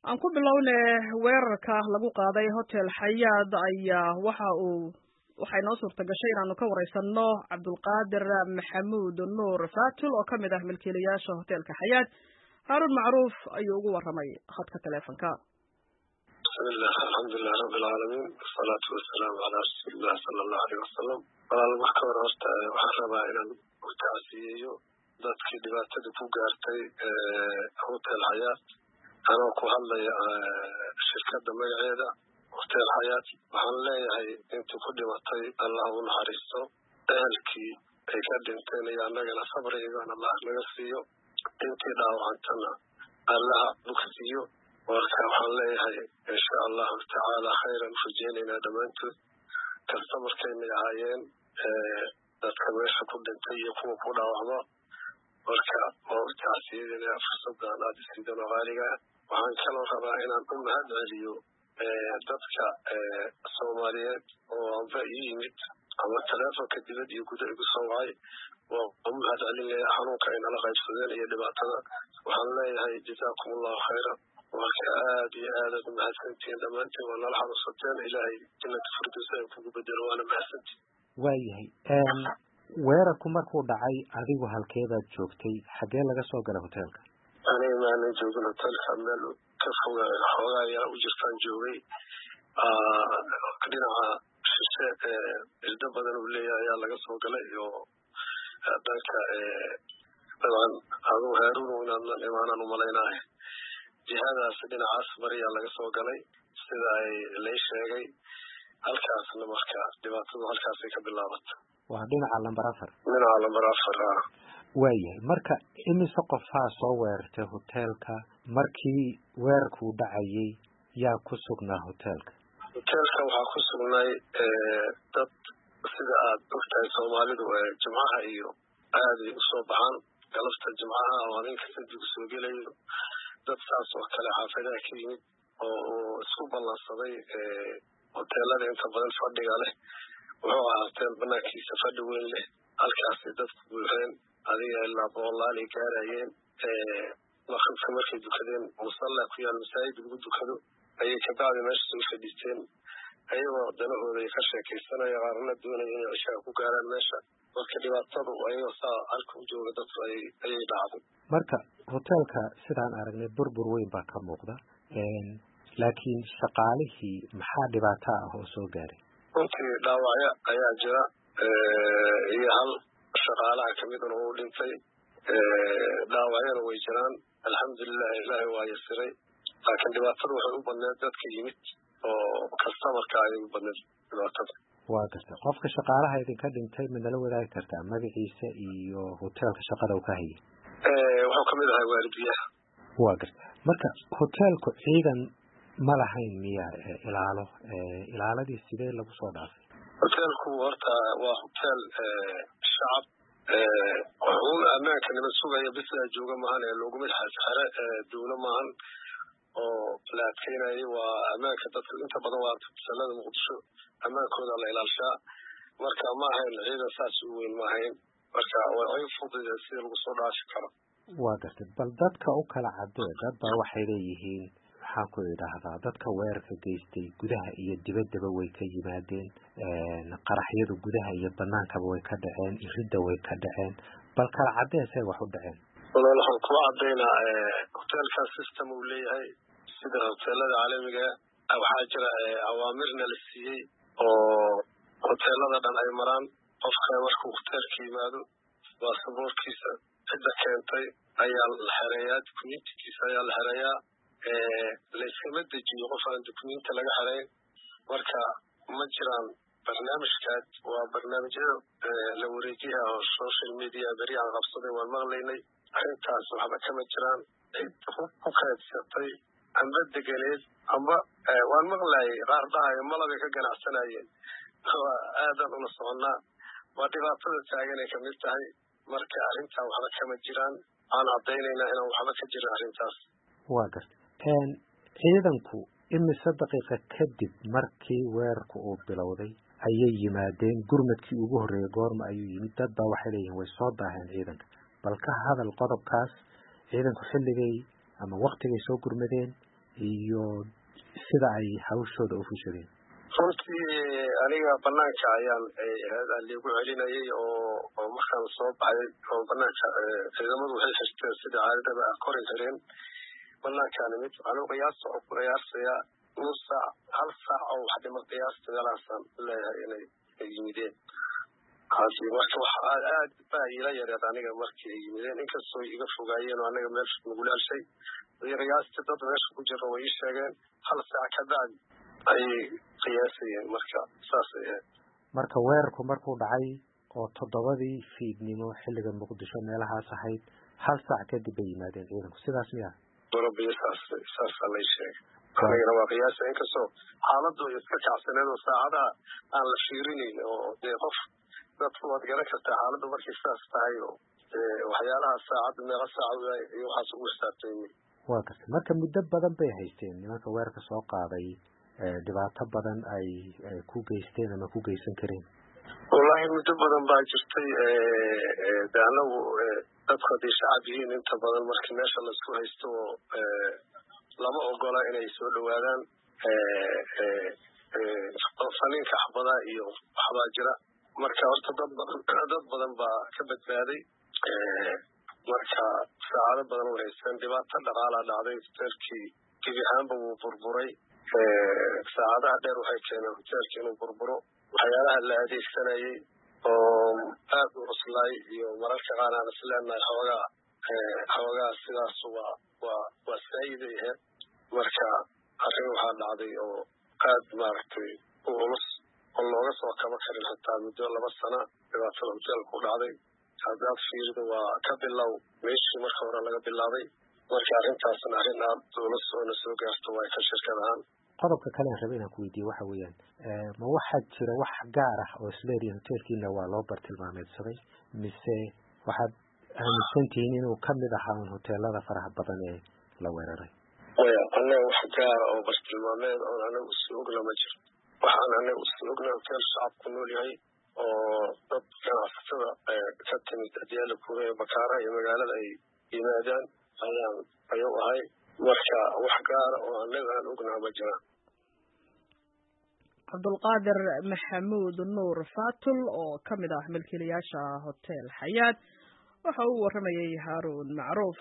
aan ku bilownay weerarka lagu qaaday hotel Xayaad ayaa waxay noo suurta gashay inaanu ka wareysano Cabdulqaadir Maxamuud Nuur Faatul oo kamid ah milkiilayaasha hotelka Xayaad. Harun Macruuf ayuu ugu waramay khadka teleefanka. Bismillah, alhamdulillah rabbil alamin, wassalatu wassalamu ala rasulillah sallallahu alayhi wasallam. Walaal wax ka wararta waxaan rabaa inaan u taasiyeeyo dadkii dhibaatada ku gaartay hotel Xayaad. أنا كهلا شركة مجرد hotel Xayaad waxaan leeyahay inta ku dhimatay Allah uu naxariisto dalkii ay ka dhinteen iyo annagana sabrigaan Allah naga siiyo intii dhaawacantana Allah bogsiiyo waxaan leeyahay insha Allah ta'ala khayran fujeynina dhamaantood customerkeena ahaayeen dadka meesha ku dhintay iyo kuwa ku dhaawacma marka oo taasiyeena fursadan aad sidoo qaaliga waxaan kaloo rabaa inaan u mahad celiyo dadka Soomaaliyeed oo amba yimid ama telefonka dibadda iyo gudaha ugu soo wacay oo mahad celinaya xanuunka ay nala qaybsadeen iyo dhibaatada waxaan leeyahay jazaakumullahu khayran marka aad iyo aad u mahadsantiin dhamaantiin waa nala xasuusateen ilaahay jannada firdawsa ay kugu bedelo waana mahadsantiin waayahay weerarku markuu dhacay adigu halkeedaad joogtay xagee laga soo galay hotelka aniga maanan joogin hotelka meel ka fog xoogaa ayaa u jirtaan joogay dhinaca shishe ilda badan uu leeyahay ayaa laga soo galay iyo dhanka dabcan adigu Haarun inaadan imaanaan u malaynahay jihadaas dhinacaas bariyaa laga soo galay sida ay lay sheegay halkaasna marka dhibaatadu halkaasay ka bilaabatay waa dhinaca lambar 4 dhinaca lambar 4 waayahay marka imise qofaa soo weerartay hotelka markii weerarku dhacayay yaa ku sugnaa hotelka waxaa ku sugnay dad sida aad ogtahay Soomaalidu jimcaha iyo aad u soo baxaan galabta jimcaha oo habeenka saddex soo gelayo dad saas oo kale xaafadaha ka yimid oo isku ballansaday hotelada inta badan fadhiga leh wuxuu ahaatee banaankiisa fadhi weyn leh halkaas dadku buuxeen adiga ilaa boqolaal ay gaarayeen maqribka markay dukadeen musalla ku yaal masaajid lagu dukado ayay ka bacdi meesha soo fadhiisteen ayagoo danahooda ay ka sheekaysanaya qaarna doonaya inay cishaa ku gaaraan meesha marka dhibaatadu ayagoo saa halka u jooga dadku ayay dhacday marka hotelka sidaan aragnay burbur weyn baa ka muuqda laakiin shaqaalihii maxaa dhibaato ah oo soo gaaray runtii dhaawacyo ayaa jira iyo hal shaqaalaha kamid ah oo dhintay dhaawacyana way jiraan alxamdulillah ilaahay waa yasiray laakiin dhibaatadu waxay u badneed dadka yimid oo customerka ay u badneed dhibaatada waa gartay qofka shaqaalaha idinka dhintay ma nala wadaagi kartaa magaciisa iyo hotelka shaqada uu ka hayay wuxuu kamid ahaa waalidiyaha waa gartay marka hotelku ciidan ma lahayn miya ilaaladii sidee lagu soo dhaafay hotelku horta waa hotel shacab wuxuu ammaanka nabad sugaya bis jooga maahan loogu madax xare dawlad maahan oo la adkeynayay waa ammaanka dadka inta badan waa salada Muqdisho ammaankooda la ilaalishaa marka ma ahayn ciidan saas u weyn ma ahayn marka way fududahay si lagu soo dhaafi karo waa gartay bal dadka u kala cadee dad baa waxay leeyihiin waxaan ku idhaahdaa dadka weerarka geystay gudaha iyo dibaddaba way ka yimaadeen qaraxyadu gudaha iyo banaankaba way ka dhaceen iridda way ka dhaceen bal kala cadee say wax u dhaceen waxaan ku cadeynaa hotelka system uu leeyahay sida hotelada caalamiga waxaa jira awaamirna la siiyey oo hotelada dhan ay maraan qofka markuu hotelka yimaado baasaboorkiisa cidda keentay ayaa la xereeyaa dukumiintigiisa ayaa la xereeyaa la iskama dejiyo qof aan dukumiinti laga xereyn marka ma jiraan barnaamijkaas waa barnaamijyada la wareejiyaa oo social media beri aan qabsaday waan maqlaynay arrintaas waxba kama jiraan cid ku kaydsatay amba deganeed amba waan maqlayay qaar dhahayo malabay ka ganacsanayeen aadan ula soconnaa waa dhibaatada taaganay kamid tahay marka arrintaa waxba kama jiraan aan cadaynaynaa inaan waxba ka jirin arrintaas waa gartay ciidanku imise daqiiqa kadib markii weerarku uu bilowday ayay yimaadeen gurmadkii ugu horreeyay goorma ayuu yimid dad baa waxay leeyihiin way soo daaheen ciidanka bal ka hadal qodobkaas ciidanku xilligay ama waqtigay soo gurmadeen iyo sida ay hawshooda u fushadeen? runtii aniga banaanka ayaan liigu celinayay oo markaan soo baxay oo banaanka ciidamadu waxay xirteen sida caadadaba kori kareen banaankaani mid anigu qiyaasaya nus saac hal saac oo wax dhima qiyaasta meelahaasaan leeyahay inay yimideen marka waxa aad baa ila yareed aniga markii ay yimideen inkastoo iga fogaayeen oo anaga meesha nugulaalshay qiyaasta dad meesha ku jira way ii sheegeen hal saac ka bacdi ayay qiyaasayeen marka saasay ahayd. marka weerarku markuu dhacay oo 7:00 fiidnimo xilliga muqdisho meelahaas ahayd hal saac kadib bay yimaadeen ciidanku sidaas miya? saasa lay sheegay anigana waa qiyaasa inkastoo xaaladdu iska kacsaneed oo saacadaha aan la fiirinayn oo dee qof dadku waad garan kartaa xaaladdu markay sidaas tahay oo waxyaalaha saacadda meeqa saaca iyo waxaas ugu xisaabtaymi. waa gartay marka muddo badan bay haysteen nimanka weerarka soo qaaday dhibaato badan ay ku geysteen ama ku geysan kareen? wallaahi muddo badan baa jirtay de anagu dadku hadday shacab yihiin inta badan markii meesha laisku haysto lama ogola inay soo dhawaadaan faniinka xabada iyo waxbaa jira marka horta dad badan baa ka badbaaday marka saacado badan way haysteen dhibaato dhaqaalaa dhacday hoteelkii gebi ahaanba wuu burburay saacadaha dheer waxay keeneen hoteelka inuu burburo waxyaalaha la adeegsanayay oo aad u cuslaay iyo mararka qaar aan isleenahay xoogaa sidaas waa saayiday ahayd marka arrin waxaa dhacday oo aad maaragtay u culus oo looga soo kaba karin hataa muddo 2 sano dhibaatada hoteelka ku dhacday haddaad fiirido waa ka bilow meeshii marka hore laga bilaabay marka arrintaasna arrin aad culus oo na soo gaarto waa ka shirkad ahaan. qodobka kale aan rabay inaan ku weydiiyo waxa weeyaan ma waxaa jira wax gaar ah oo isleeyahay hoteelkiina waa loo bartilmaameedsaday mise waxaad aaminsan tihiin inuu ka mid ahaa hoteelada faraha badan ee la weeraray? anaga wax gaara oo bartilmaameed oo anaga usii ogna ma jiro waxaan anaga usii ogna hoteel shacabku nool yahay oo dad ganacsatada ka timid adiyaala kuure bakaara iyo magaalada ay yimaadaan ayuu ahay marka wax gaara oo anaga aan ognaa ma jiraan. cabdulqaadir maxamuud nuur faatul oo ka mid ah milkiilayaasha hotel xayaat waxa uu waramayay haaruun macruuf.